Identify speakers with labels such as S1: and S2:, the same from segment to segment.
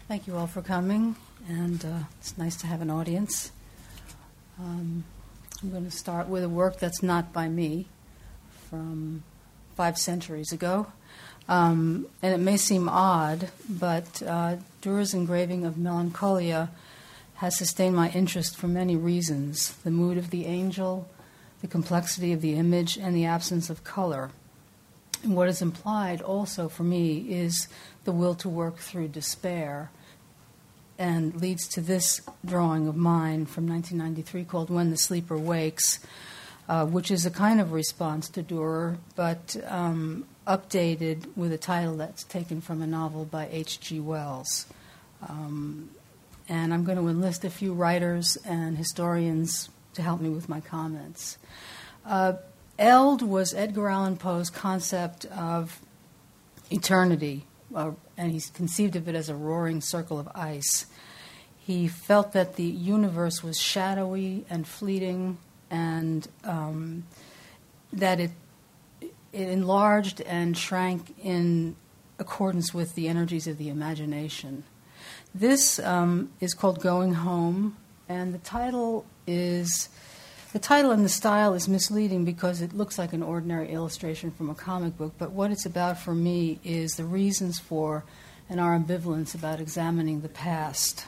S1: Thank you all for coming, and it's nice to have an audience. I'm going to start with a work that's not by me, from 5 centuries ago. And it may seem odd, but Dürer's engraving of Melancholia has sustained my interest for many reasons: the mood of the angel, the complexity of the image, and the absence of color. And what is implied also for me is the will to work through despair, and leads to this drawing of mine from 1993 called When the Sleeper Wakes, which is a kind of response to Dürer, but updated with a title that's taken from a novel by H.G. Wells. And I'm going to enlist a few writers and historians to help me with my comments. Eld was Edgar Allan Poe's concept of eternity, and he's conceived of it as a roaring circle of ice. He felt that the universe was shadowy and fleeting, and that it enlarged and shrank in accordance with the energies of the imagination. This is called Going Home, and the title and the style is misleading because it looks like an ordinary illustration from a comic book, but what it's about for me is the reasons for and our ambivalence about examining the past.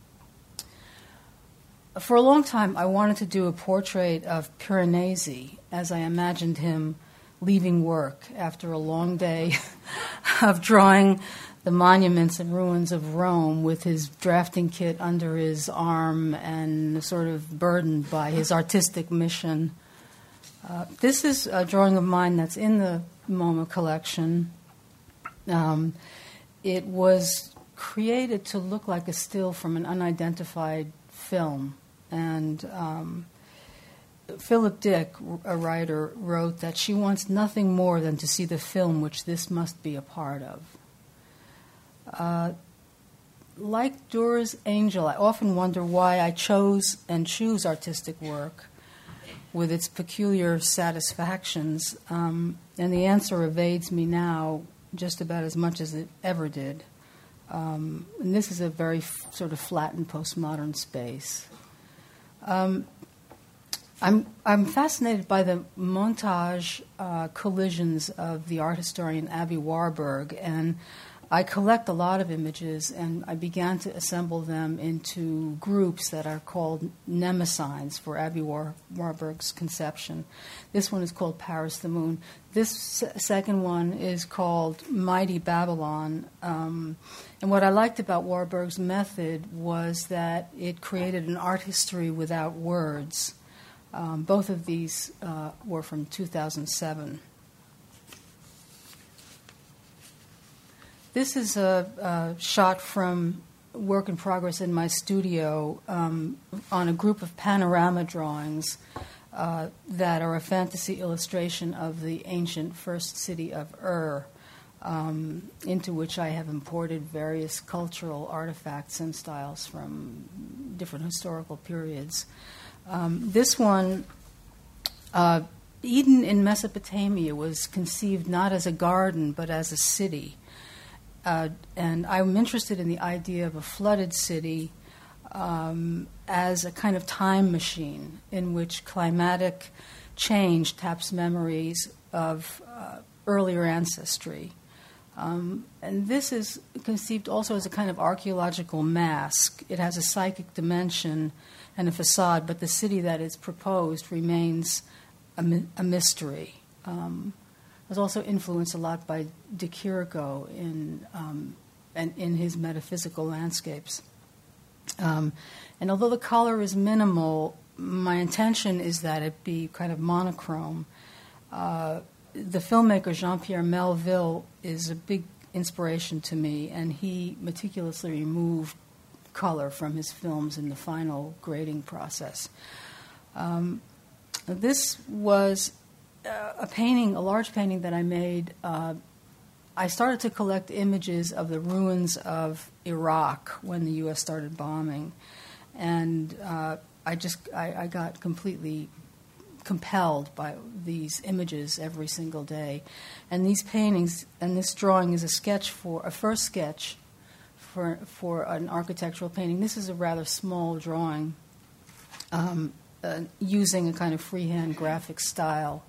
S1: For a long time, I wanted to do a portrait of Piranesi as I imagined him leaving work after a long day of drawing the monuments and ruins of Rome with his drafting kit under his arm and sort of burdened by his artistic mission. This is a drawing of mine that's in the MoMA collection. It was created to look like a still from an unidentified film. And Philip Dick, a writer, wrote that she wants nothing more than to see the film which this must be a part of. Like Dürer's Angel, I often wonder why I chose and choose artistic work with its peculiar satisfactions, and the answer evades me now just about as much as it ever did. And this is a very sort of flattened postmodern space. I'm fascinated by the montage collisions of the art historian Aby Warburg, and I collect a lot of images, and I began to assemble them into groups that are called mnemosynes for Aby Warburg's conception. This one is called Paris the Moon. This second one is called Mighty Babylon. And what I liked about Warburg's method was that it created an art history without words. Both of these were from 2007. This is a shot from work in progress in my studio on a group of panorama drawings that are a fantasy illustration of the ancient first city of Ur, into which I have imported various cultural artifacts and styles from different historical periods. This one, Eden in Mesopotamia, was conceived not as a garden but as a city. And I'm interested in the idea of a flooded city as a kind of time machine in which climatic change taps memories of earlier ancestry. And this is conceived also as a kind of archaeological mask. It has a psychic dimension and a facade, but the city that is proposed remains a mystery. I was also influenced a lot by de Chirico in his metaphysical landscapes. And although the color is minimal, my intention is that it be kind of monochrome. The filmmaker Jean-Pierre Melville is a big inspiration to me, and he meticulously removed color from his films in the final grading process. This was a large painting that I made. I started to collect images of the ruins of Iraq when the U.S. started bombing, and I got completely compelled by these images every single day. And these paintings and this drawing is a first sketch for an architectural painting. This is a rather small drawing using a kind of freehand graphic style.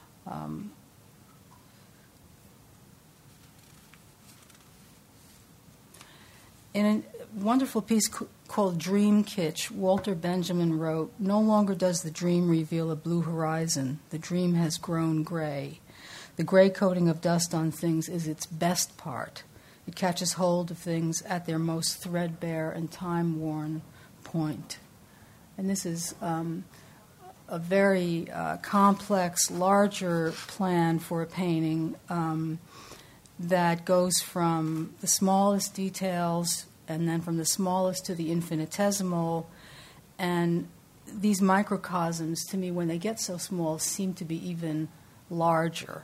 S1: In a wonderful piece called Dream Kitsch, Walter Benjamin wrote, "No longer does the dream reveal a blue horizon. The dream has grown gray. The gray coating of dust on things is its best part. It catches hold of things at their most threadbare and time-worn point." And this is a very complex, larger plan for a painting that goes from the smallest details and then from the smallest to the infinitesimal. And these microcosms, to me, when they get so small, seem to be even larger.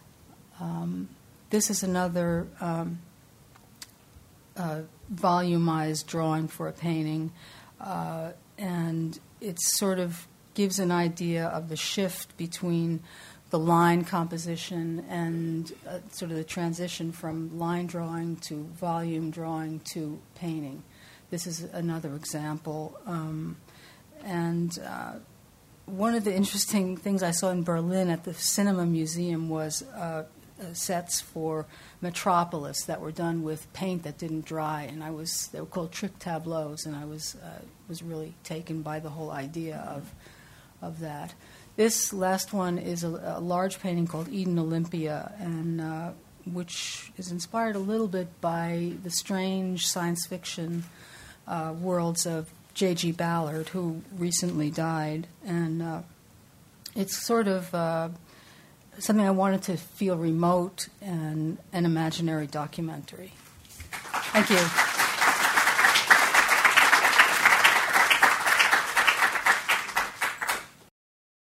S1: This is another volumized drawing for a painting, and it sort of gives an idea of the shift between the line composition and sort of the transition from line drawing to volume drawing to painting. This is another example. And one of the interesting things I saw in Berlin at the Cinema Museum was sets for Metropolis that were done with paint that didn't dry, and they were called trick tableaus, and I was really taken by the whole idea of that. This last one is a large painting called Eden Olympia, and which is inspired a little bit by the strange science fiction worlds of J.G. Ballard, who recently died. And it's sort of something I wanted to feel remote and an imaginary documentary. Thank you.